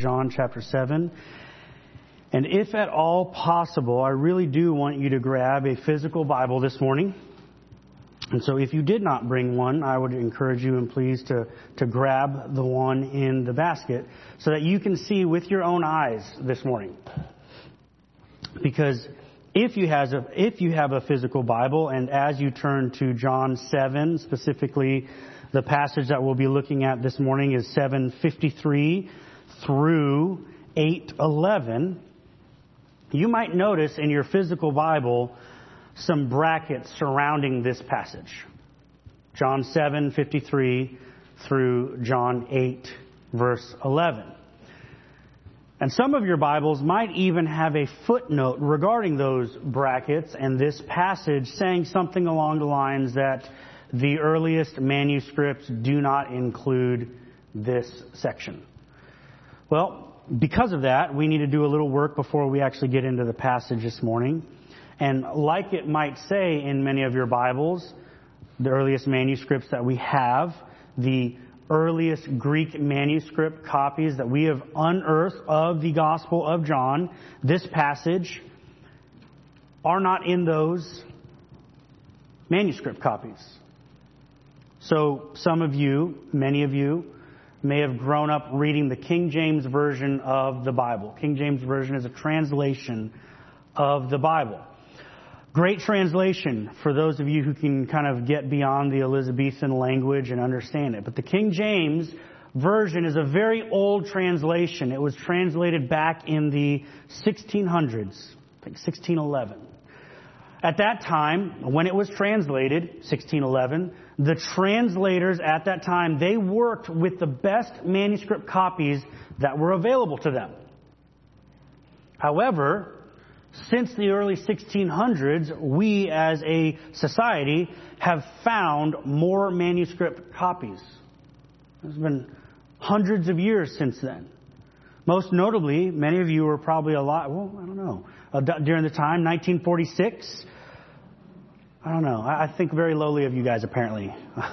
John chapter 7. And if at all possible, I really do want you to grab a physical Bible this morning. And so if you did not bring one, I would encourage you and please to grab the one in the basket so that you can see with your own eyes this morning. Because if you have a physical Bible, and as you turn to John 7, specifically the passage that we'll be looking at this morning is 7:53 through 8:11, you might notice in your physical Bible some brackets surrounding this passage. John 7:53 through John 8, verse 11. And some of your Bibles might even have a footnote regarding those brackets and this passage saying something along the lines that the earliest manuscripts do not include this section. Well, because of that, we need to do a little work before we actually get into the passage this morning. And like it might say in many of your Bibles, the earliest manuscripts that we have, the earliest Greek manuscript copies that we have unearthed of the Gospel of John, this passage, are not in those manuscript copies. So some of you, many of you, may have grown up reading the King James Version of the Bible. King James Version is a translation of the Bible. Great translation for those of you who can kind of get beyond the Elizabethan language and understand it. But the King James Version is a very old translation. It was translated back in the 1600s, I think 1611. At that time, when it was translated, 1611, the translators at that time, they worked with the best manuscript copies that were available to them. However, since the early 1600s, we as a society have found more manuscript copies. There's been hundreds of years since then. Most notably, many of you were probably alive, during the time, 1946. I don't know. I think very lowly of you guys, apparently.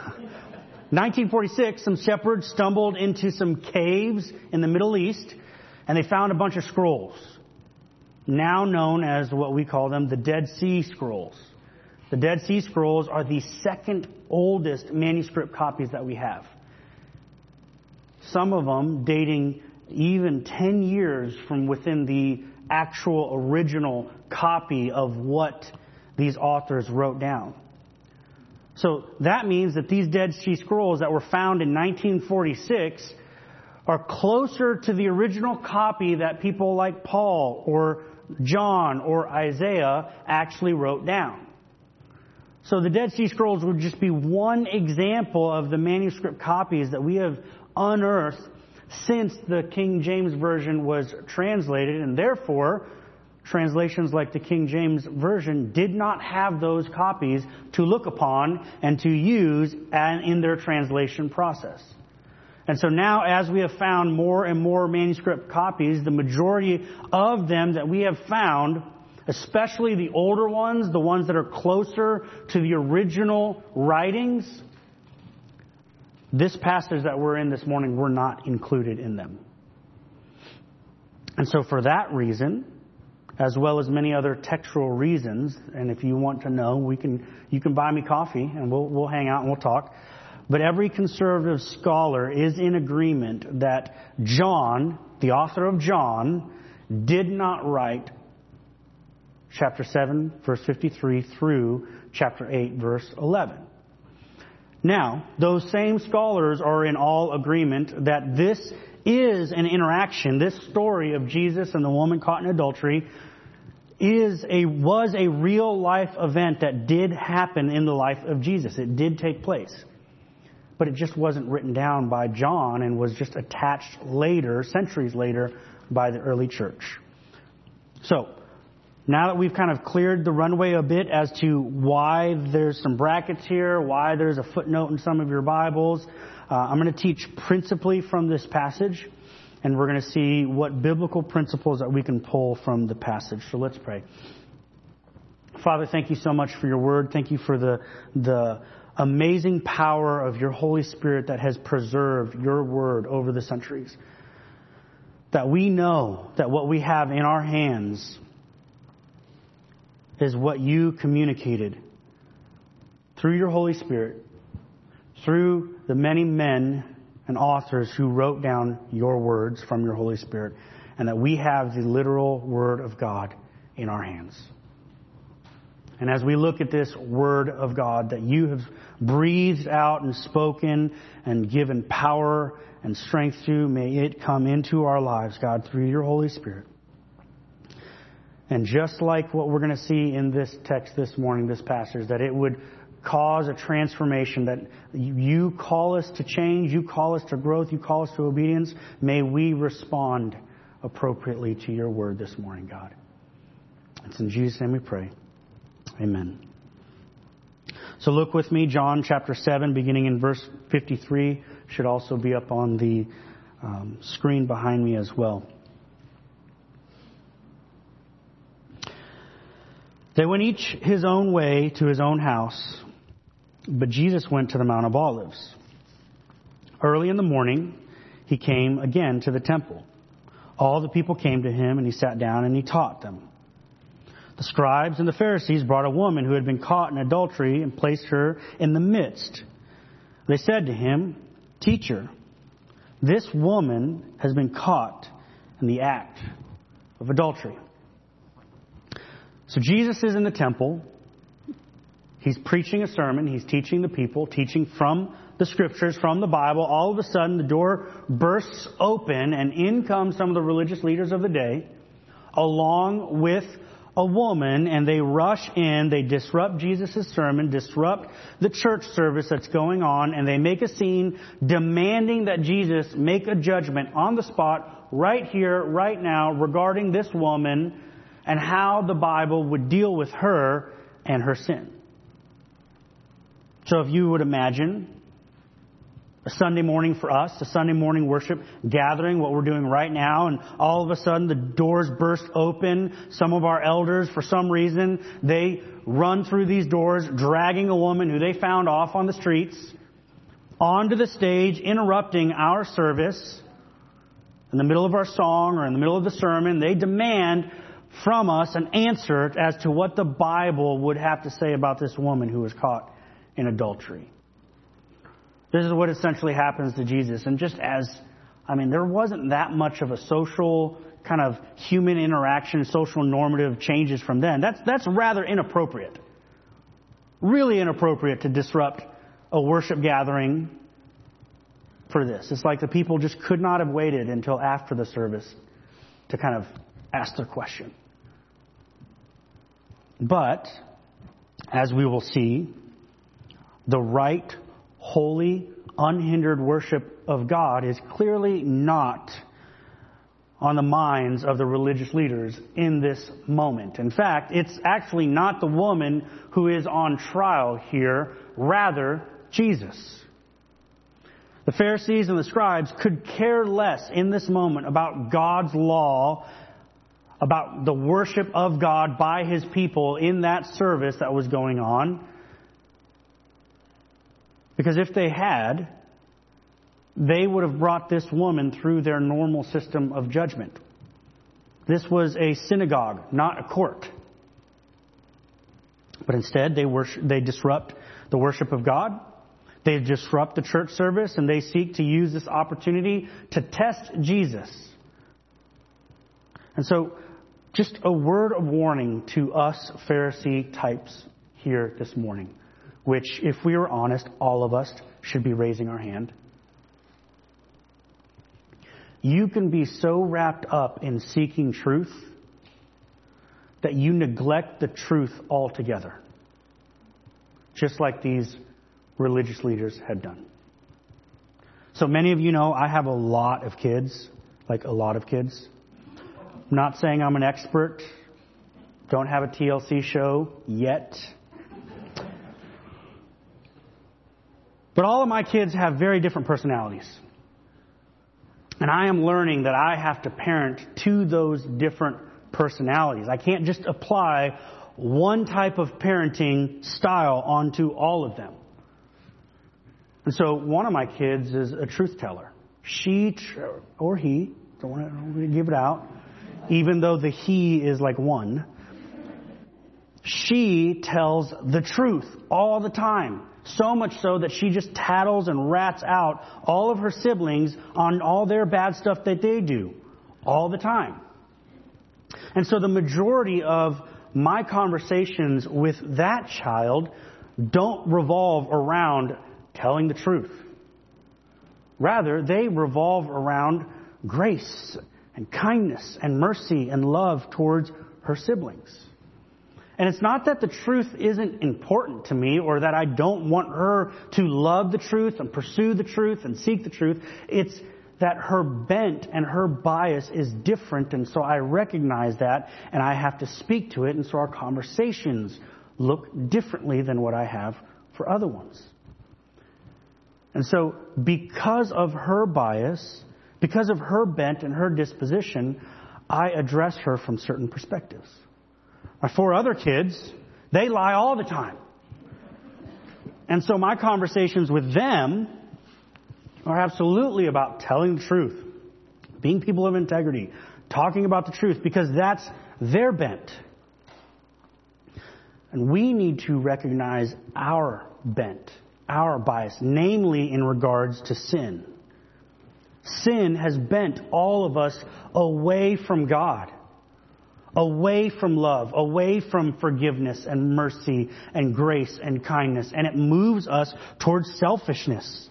1946, some shepherds stumbled into some caves in the Middle East, and they found a bunch of scrolls, now known as what we call them, the Dead Sea Scrolls. The Dead Sea Scrolls are the second oldest manuscript copies that we have. Some of them dating even 10 years from within the actual original copy of what these authors wrote down. So that means that these Dead Sea Scrolls that were found in 1946 are closer to the original copy that people like Paul or John or Isaiah actually wrote down. So the Dead Sea Scrolls would just be one example of the manuscript copies that we have unearthed since the King James Version was translated, and therefore translations like the King James Version did not have those copies to look upon and to use in their translation process. And so now, as we have found more and more manuscript copies, the majority of them that we have found, especially the older ones, the ones that are closer to the original writings, this passage that we're in this morning were not included in them. And so for that reason, as well as many other textual reasons, and if you want to know, you can buy me coffee and we'll hang out and we'll talk. But every conservative scholar is in agreement that John, the author of John, did not write chapter 7, verse 53 through chapter 8, verse 11. Now, those same scholars are in all agreement that this is an interaction. This story of Jesus and the woman caught in adultery was a real life event that did happen in the life of Jesus. It did take place. But it just wasn't written down by John and was just attached later, centuries later, by the early church. So, now that we've kind of cleared the runway a bit as to why there's some brackets here, why there's a footnote in some of your Bibles, I'm going to teach principally from this passage, and we're going to see what biblical principles that we can pull from the passage. So let's pray. Father, thank you so much for your word. Thank you for the amazing power of your Holy Spirit that has preserved your word over the centuries. that we know that what we have in our hands is what you communicated through your Holy Spirit, through the many men and authors who wrote down your words from your Holy Spirit, and that we have the literal Word of God in our hands. And as we look at this Word of God that you have breathed out and spoken and given power and strength to, may it come into our lives, God, through your Holy Spirit. And just like what we're going to see in this text this morning, this passage, that it would cause a transformation, that you call us to change, you call us to growth, you call us to obedience. May we respond appropriately to your word this morning, God. It's in Jesus' name we pray. Amen. So look with me, John chapter 7, beginning in verse 53. Should also be up on the screen behind me as well. They went each his own way to his own house, but Jesus went to the Mount of Olives. Early in the morning, he came again to the temple. All the people came to him, and he sat down and he taught them. The scribes and the Pharisees brought a woman who had been caught in adultery and placed her in the midst. They said to him, "Teacher, this woman has been caught in the act of adultery." So Jesus is in the temple. He's preaching a sermon. He's teaching the people, teaching from the Scriptures, from the Bible. All of a sudden, the door bursts open, and in come some of the religious leaders of the day, along with a woman, and they rush in. They disrupt Jesus' sermon, disrupt the church service that's going on, and they make a scene demanding that Jesus make a judgment on the spot, right here, right now, regarding this woman and how the Bible would deal with her and her sin. So if you would imagine a Sunday morning for us, a Sunday morning worship gathering, what we're doing right now, and all of a sudden the doors burst open. Some of our elders, for some reason, they run through these doors, dragging a woman who they found off on the streets onto the stage, interrupting our service in the middle of our song or in the middle of the sermon. They demand from us an answer as to what the Bible would have to say about this woman who was caught in adultery. This is what essentially happens to Jesus. And just there wasn't that much of a social kind of human interaction, social normative changes from then. That's rather inappropriate. Really inappropriate to disrupt a worship gathering for this. It's like the people just could not have waited until after the service to kind of ask their question. But, as we will see, the right, holy, unhindered worship of God is clearly not on the minds of the religious leaders in this moment. In fact, it's actually not the woman who is on trial here, rather Jesus. The Pharisees and the scribes could care less in this moment about God's law, about the worship of God by His people in that service that was going on. Because if they had, they would have brought this woman through their normal system of judgment. This was a synagogue, not a court. But instead, they disrupt the worship of God. They disrupt the church service, and they seek to use this opportunity to test Jesus. And so, just a word of warning to us Pharisee types here this morning, which, if we are honest, all of us should be raising our hand. You can be so wrapped up in seeking truth that you neglect the truth altogether, just like these religious leaders had done. So many of you know I have a lot of kids, like a lot of kids. I'm not saying I'm an expert. Don't have a TLC show yet. But all of my kids have very different personalities. And I am learning that I have to parent to those different personalities. I can't just apply one type of parenting style onto all of them. And so one of my kids is a truth teller. She or he Don't want to give it out. Even though the he is like one. She tells the truth all the time. So much so that she just tattles and rats out all of her siblings on all their bad stuff that they do. All the time. And so the majority of my conversations with that child don't revolve around telling the truth. Rather, they revolve around grace and kindness and mercy and love towards her siblings. And it's not that the truth isn't important to me or that I don't want her to love the truth and pursue the truth and seek the truth. It's that her bent and her bias is different, and so I recognize that and I have to speak to it, and so our conversations look differently than what I have for other ones. And so because of her bias, because of her bent and her disposition, I address her from certain perspectives. My 4 other kids, they lie all the time. And so my conversations with them are absolutely about telling the truth, being people of integrity, talking about the truth, because that's their bent. And we need to recognize our bent, our bias, namely in regards to sin. Sin has bent all of us away from God, away from love, away from forgiveness and mercy and grace and kindness, and it moves us towards selfishness.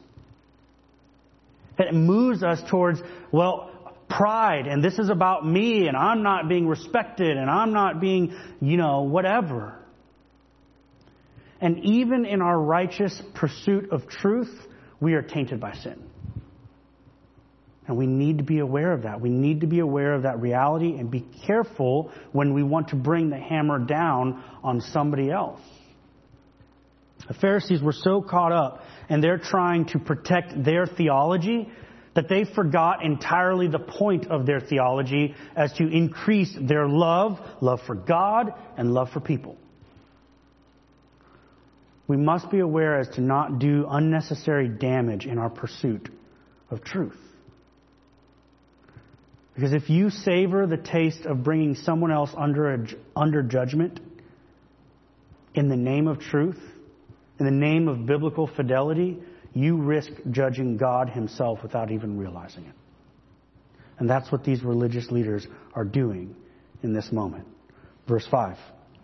It moves us towards, pride, and this is about me, and I'm not being respected, and I'm not being, whatever. And even in our righteous pursuit of truth, we are tainted by sin. And we need to be aware of that. We need to be aware of that reality and be careful when we want to bring the hammer down on somebody else. The Pharisees were so caught up and they're trying to protect their theology that they forgot entirely the point of their theology as to increase their love for God and love for people. We must be aware as to not do unnecessary damage in our pursuit of truth. Because if you savor the taste of bringing someone else under judgment in the name of truth, in the name of biblical fidelity, you risk judging God Himself without even realizing it. And that's what these religious leaders are doing in this moment. Verse 5.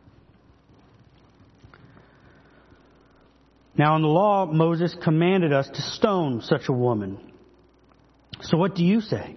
Now in the law, Moses commanded us to stone such a woman. So what do you say?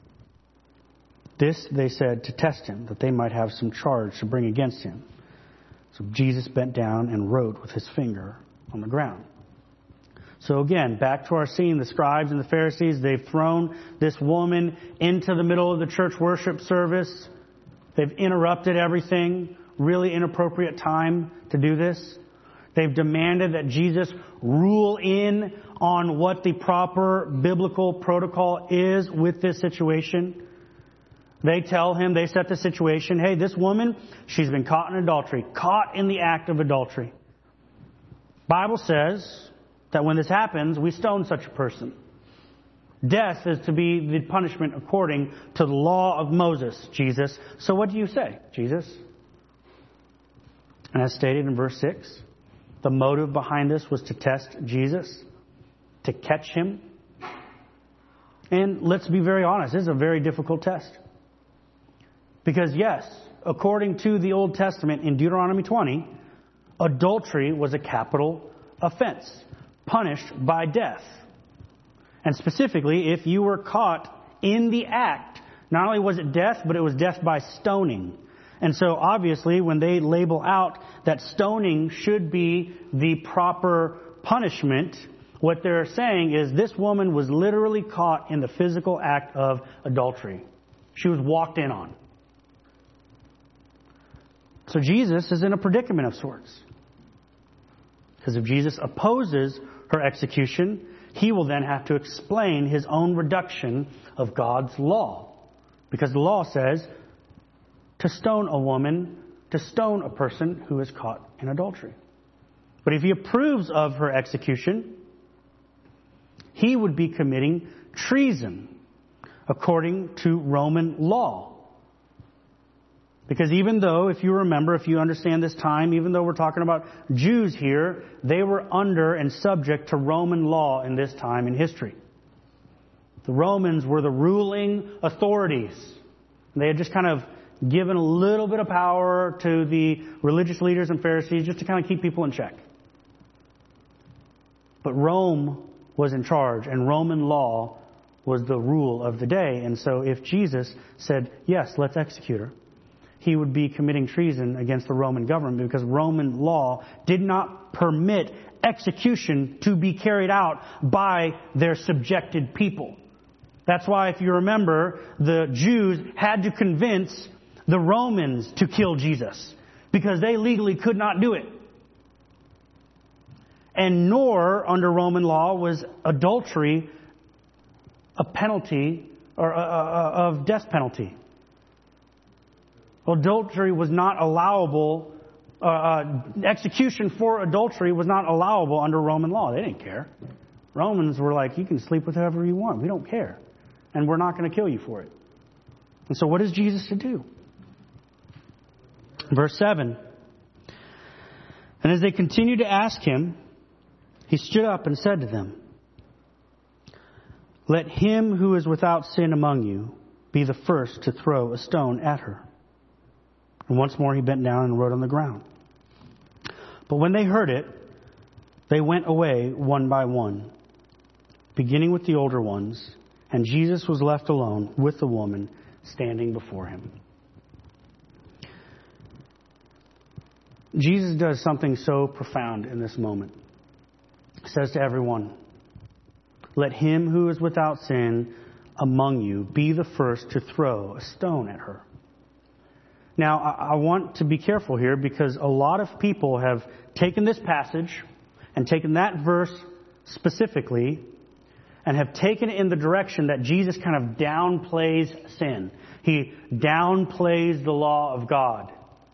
This they said to test him, that they might have some charge to bring against him. So Jesus bent down and wrote with his finger on the ground. So again, back to our scene, the scribes and the Pharisees, they've thrown this woman into the middle of the church worship service. They've interrupted everything. Really inappropriate time to do this. They've demanded that Jesus rule in on what the proper biblical protocol is with this situation. They tell him, they set the situation, hey, this woman, she's been caught in adultery, caught in the act of adultery. Bible says that when this happens, we stone such a person. Death is to be the punishment according to the law of Moses, Jesus. So what do you say, Jesus? And as stated in verse 6, the motive behind this was to test Jesus, to catch him. And let's be very honest, this is a very difficult test. Because yes, according to the Old Testament in Deuteronomy 20, adultery was a capital offense, punished by death. And specifically, if you were caught in the act, not only was it death, but it was death by stoning. And so obviously, when they label out that stoning should be the proper punishment, what they're saying is this woman was literally caught in the physical act of adultery. She was walked in on. So Jesus is in a predicament of sorts. Because if Jesus opposes her execution, he will then have to explain his own reduction of God's law. Because the law says to stone a woman, to stone a person who is caught in adultery. But if he approves of her execution, he would be committing treason according to Roman law. Because even though, if you remember, if you understand this time, even though we're talking about Jews here, they were under and subject to Roman law in this time in history. The Romans were the ruling authorities. They had just kind of given a little bit of power to the religious leaders and Pharisees just to kind of keep people in check. But Rome was in charge, and Roman law was the rule of the day. And so if Jesus said, yes, let's execute her, he would be committing treason against the Roman government, because Roman law did not permit execution to be carried out by their subjected people. That's why, if you remember, the Jews had to convince the Romans to kill Jesus, because they legally could not do it. And nor, under Roman law, was adultery a penalty or of death penalty. Adultery was not allowable. Execution for adultery was not allowable under Roman law. They didn't care. Romans were like, you can sleep with whoever you want. We don't care. And we're not going to kill you for it. And so what is Jesus to do? Verse 7. And as they continued to ask him, he stood up and said to them, let him who is without sin among you be the first to throw a stone at her. And once more he bent down and wrote on the ground. But when they heard it, they went away one by one, beginning with the older ones, and Jesus was left alone with the woman standing before him. Jesus does something so profound in this moment. He says to everyone, let him who is without sin among you be the first to throw a stone at her. Now, I want to be careful here, because a lot of people have taken this passage and taken that verse specifically and have taken it in the direction that Jesus kind of downplays sin. He downplays the law of God.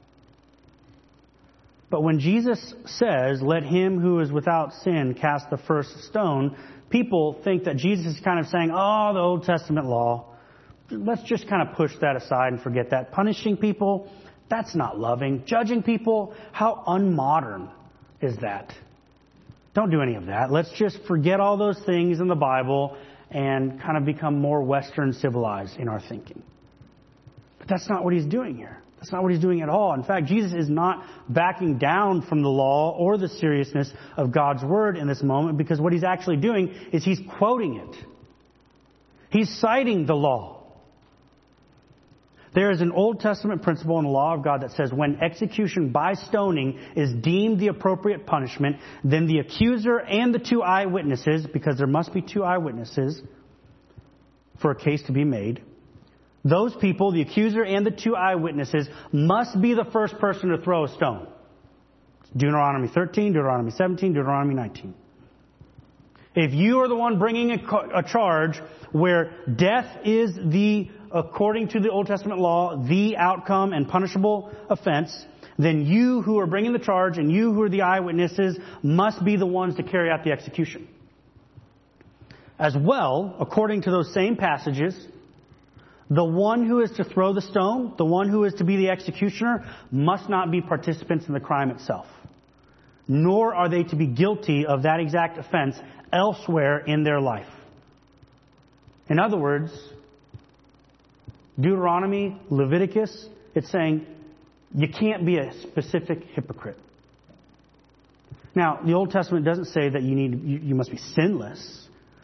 But when Jesus says, let him who is without sin cast the first stone, people think that Jesus is kind of saying, oh, the Old Testament law, let's just kind of push that aside and forget that. Punishing people, that's not loving. Judging people, how unmodern is that? Don't do any of that. Let's just forget all those things in the Bible and kind of become more Western civilized in our thinking. But that's not what he's doing here. That's not what he's doing at all. In fact, Jesus is not backing down from the law or the seriousness of God's word in this moment, because what he's actually doing is he's quoting it. He's citing the law. There is an Old Testament principle in the law of God that says when execution by stoning is deemed the appropriate punishment, then the accuser and the two eyewitnesses, because there must be two eyewitnesses for a case to be made, those people, the accuser and the two eyewitnesses, must be the first person to throw a stone. Deuteronomy 13, Deuteronomy 17, Deuteronomy 19. If you are the one bringing a charge where death is according to the Old Testament law, the outcome and punishable offense, then you who are bringing the charge and you who are the eyewitnesses must be the ones to carry out the execution. As well, according to those same passages, the one who is to throw the stone, the one who is to be the executioner, must not be participants in the crime itself. Nor are they to be guilty of that exact offense elsewhere in their life. In other words, Deuteronomy, Leviticus, it's saying you can't be a specific hypocrite. Now, the Old Testament doesn't say that you must be sinless,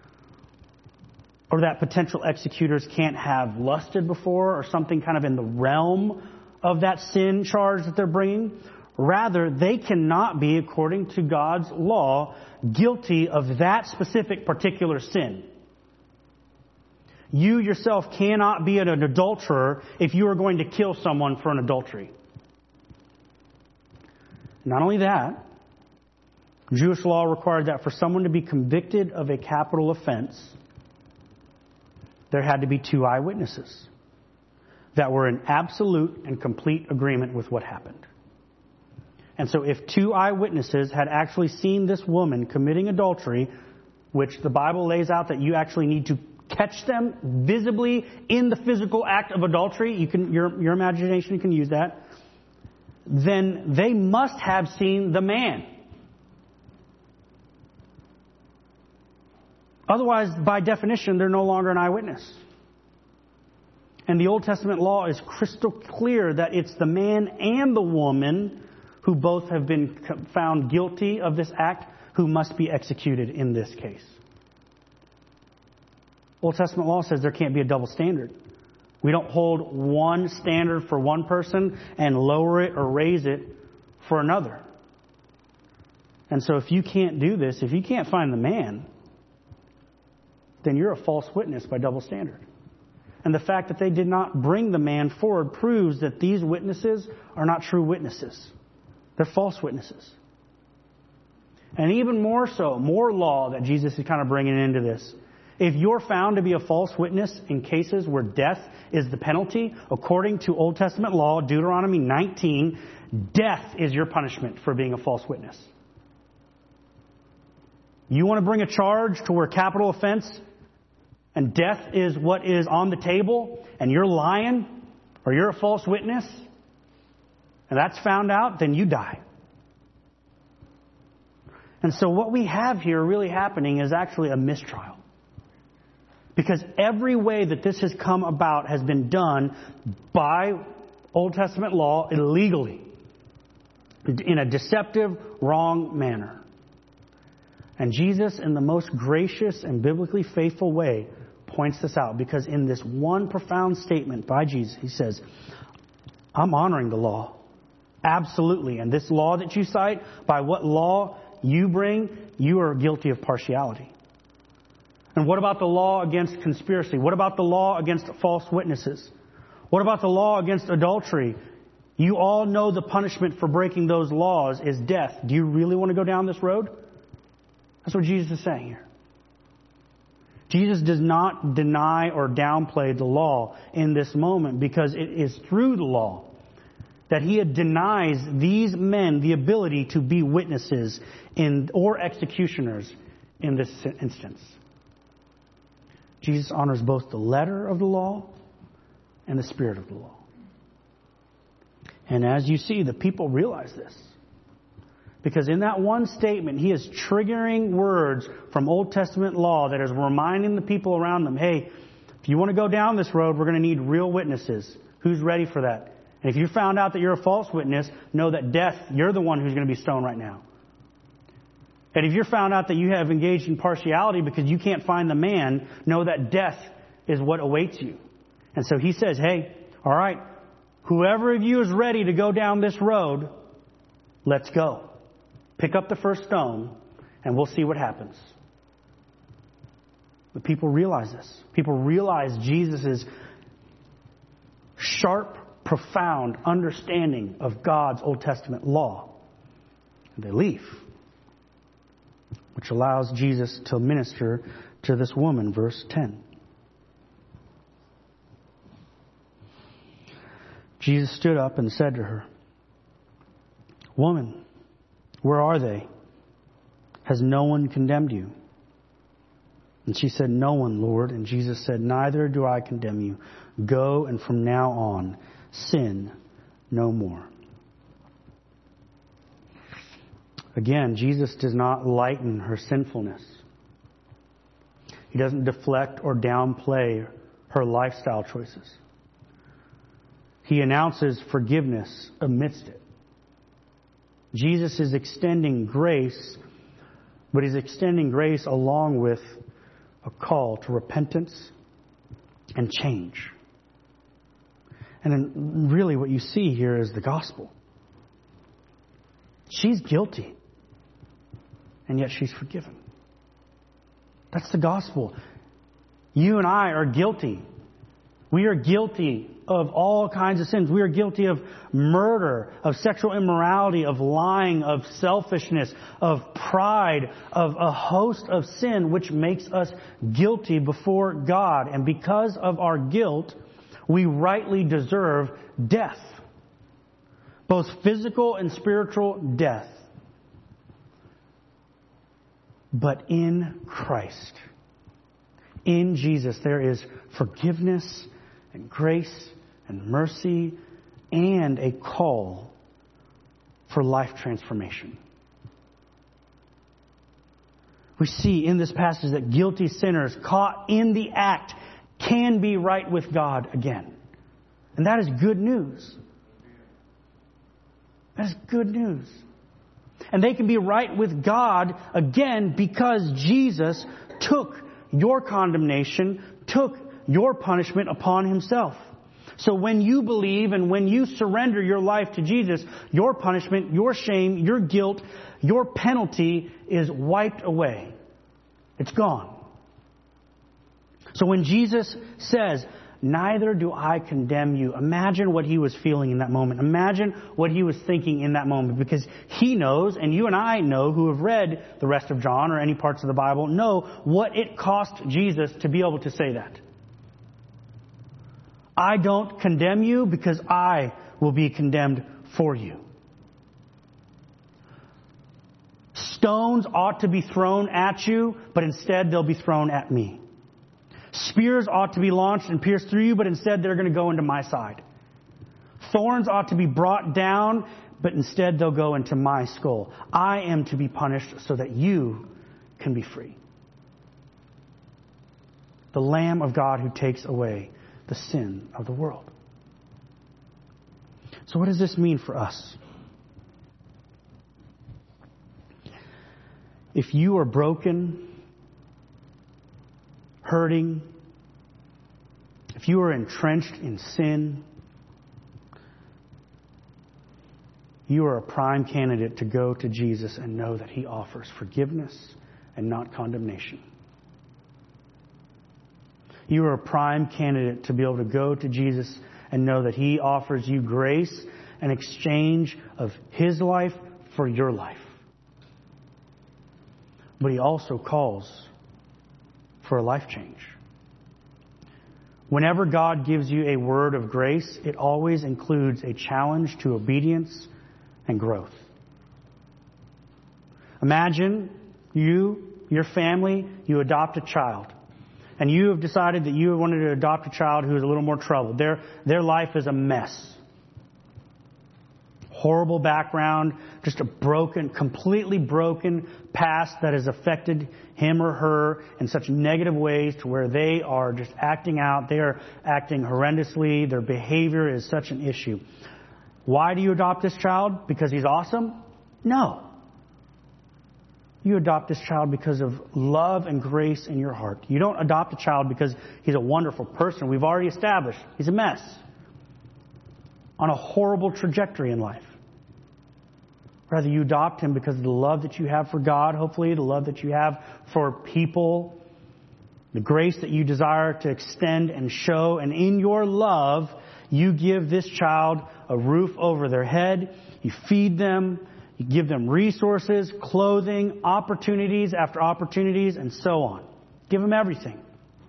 or that potential executors can't have lusted before, or something kind of in the realm of that sin charge that they're bringing. Rather, they cannot be, according to God's law, guilty of that specific particular sin. You yourself cannot be an adulterer if you are going to kill someone for an adultery. Not only that, Jewish law required that for someone to be convicted of a capital offense, there had to be two eyewitnesses that were in absolute and complete agreement with what happened. And so if two eyewitnesses had actually seen this woman committing adultery, which the Bible lays out that you actually need to catch them visibly in the physical act of adultery, your imagination can use that, then they must have seen the man. Otherwise, by definition, they're no longer an eyewitness. And the Old Testament law is crystal clear that it's the man and the woman who both have been found guilty of this act who must be executed in this case. Old Testament law says there can't be a double standard. We don't hold one standard for one person and lower it or raise it for another. And so if you can't do this, if you can't find the man, then you're a false witness by double standard. And the fact that they did not bring the man forward proves that these witnesses are not true witnesses. They're false witnesses. And even more so, more law that Jesus is kind of bringing into this. If you're found to be a false witness in cases where death is the penalty, according to Old Testament law, Deuteronomy 19, death is your punishment for being a false witness. You want to bring a charge to where capital offense and death is what is on the table, and you're lying, or you're a false witness, and that's found out, then you die. And so what we have here really happening is actually a mistrial. Because every way that this has come about has been done by Old Testament law illegally, in a deceptive, wrong manner. And Jesus, in the most gracious and biblically faithful way, points this out. Because in this one profound statement by Jesus, He says, I'm honoring the law. Absolutely. And this law that you cite, by what law you bring, you are guilty of partiality. And what about the law against conspiracy? What about the law against false witnesses? What about the law against adultery? You all know the punishment for breaking those laws is death. Do you really want to go down this road? That's what Jesus is saying here. Jesus does not deny or downplay the law in this moment, because it is through the law that He denies these men the ability to be witnesses or executioners in this instance. Jesus honors both the letter of the law and the spirit of the law. And as you see, the people realize this. Because in that one statement, He is triggering words from Old Testament law that is reminding the people around them, hey, if you want to go down this road, we're going to need real witnesses. Who's ready for that? And if you found out that you're a false witness, know that death, you're the one who's going to be stoned right now. And if you're found out that you have engaged in partiality because you can't find the man, know that death is what awaits you. And so He says, hey, all right, whoever of you is ready to go down this road, let's go. Pick up the first stone and we'll see what happens. But people realize this. People realize Jesus' sharp, profound understanding of God's Old Testament law. And they leave. Which allows Jesus to minister to this woman, verse 10. Jesus stood up and said to her, Woman, where are they? Has no one condemned you? And she said, No one, Lord. And Jesus said, Neither do I condemn you. Go, and from now on, sin no more. Again, Jesus does not lighten her sinfulness. He doesn't deflect or downplay her lifestyle choices. He announces forgiveness amidst it. Jesus is extending grace, but He's extending grace along with a call to repentance and change. And then really what you see here is the gospel. She's guilty, and yet she's forgiven. That's the gospel. You and I are guilty. We are guilty of all kinds of sins. We are guilty of murder, of sexual immorality, of lying, of selfishness, of pride, of a host of sin which makes us guilty before God. And because of our guilt, we rightly deserve death. Both physical and spiritual death. But in Christ, In Jesus, there is forgiveness and grace and mercy and a call for life transformation. We see in this passage that guilty sinners caught in the act can be right with God again. And that is good news. That is good news. And they can be right with God again because Jesus took your condemnation, took your punishment upon Himself. So when you believe and when you surrender your life to Jesus, your punishment, your shame, your guilt, your penalty is wiped away. It's gone. So when Jesus says, "Neither do I condemn you," imagine what He was feeling in that moment. Imagine what He was thinking in that moment, because He knows, and you and I know who have read the rest of John or any parts of the Bible, know what it cost Jesus to be able to say that. I don't condemn you because I will be condemned for you. Stones ought to be thrown at you, but instead they'll be thrown at me. Spears ought to be launched and pierced through you, but instead they're going to go into my side. Thorns ought to be brought down, but instead they'll go into my skull. I am to be punished so that you can be free. The Lamb of God who takes away the sin of the world. So what does this mean for us? If you are broken, hurting, if you are entrenched in sin, you are a prime candidate to go to Jesus and know that He offers forgiveness and not condemnation. You are a prime candidate to be able to go to Jesus and know that He offers you grace in exchange of His life for your life. But He also calls for a life change. Whenever God gives you a word of grace, it always includes a challenge to obedience and growth. Imagine you, your family, you adopt a child. And you have decided that you wanted to adopt a child who is a little more troubled. Their life is a mess. Horrible background, just a broken, completely broken past that has affected him or her in such negative ways to where they are just acting out. They are acting horrendously. Their behavior is such an issue. Why do you adopt this child? Because he's awesome? No. You adopt this child because of love and grace in your heart. You don't adopt a child because he's a wonderful person. We've already established he's a mess on a horrible trajectory in life. Rather, you adopt him because of the love that you have for God, hopefully, the love that you have for people, the grace that you desire to extend and show. And in your love, you give this child a roof over their head. You feed them. You give them resources, clothing, opportunities after opportunities, and so on. Give them everything.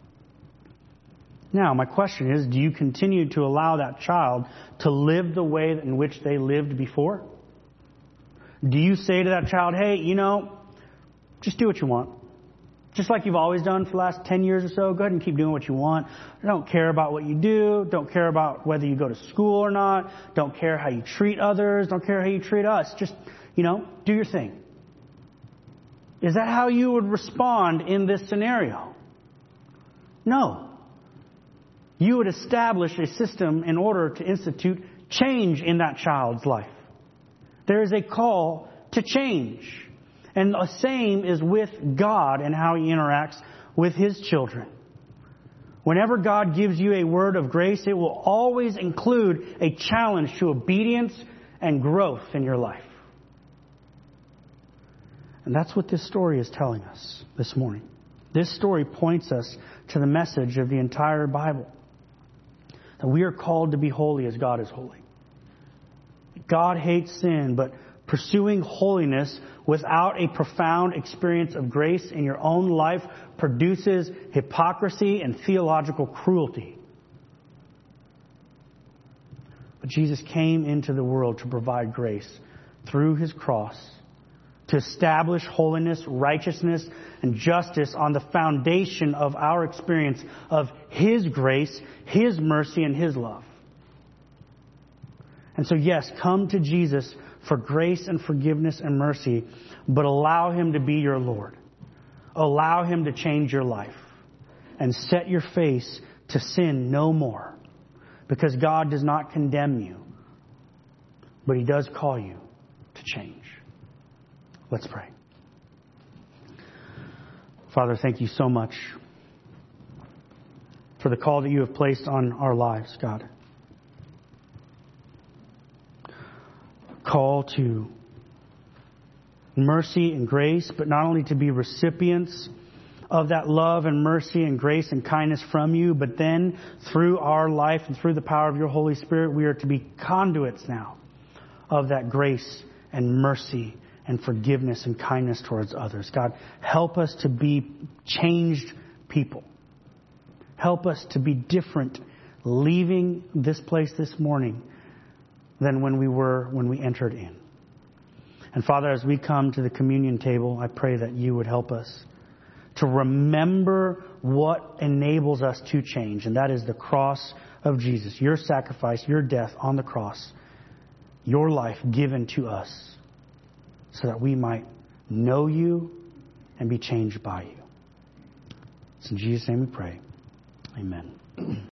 Now, my question is, do you continue to allow that child to live the way in which they lived before? Do you say to that child, hey, just do what you want. Just like you've always done for the last 10 years or so, go ahead and keep doing what you want. I don't care about what you do. Don't care about whether you go to school or not. Don't care how you treat others. Don't care how you treat us. Just, do your thing. Is that how you would respond in this scenario? No. You would establish a system in order to institute change in that child's life. There is a call to change. And the same is with God and how He interacts with His children. Whenever God gives you a word of grace, it will always include a challenge to obedience and growth in your life. And that's what this story is telling us this morning. This story points us to the message of the entire Bible. That we are called to be holy as God is holy. God hates sin, but pursuing holiness without a profound experience of grace in your own life produces hypocrisy and theological cruelty. But Jesus came into the world to provide grace through His cross to establish holiness, righteousness, and justice on the foundation of our experience of His grace, His mercy, and His love. And so, yes, come to Jesus for grace and forgiveness and mercy, but allow Him to be your Lord. Allow Him to change your life and set your face to sin no more, because God does not condemn you, but He does call you to change. Let's pray. Father, thank you so much for the call that you have placed on our lives, God. Call to mercy and grace, but not only to be recipients of that love and mercy and grace and kindness from you, but then through our life and through the power of your Holy Spirit, we are to be conduits now of that grace and mercy and forgiveness and kindness towards others. God, help us to be changed people. Help us to be different leaving this place this morning than when we were when we entered in. And Father, as we come to the communion table, I pray that you would help us to remember what enables us to change, and that is the cross of Jesus, your sacrifice, your death on the cross, your life given to us so that we might know you and be changed by you. It's in Jesus' name we pray. Amen.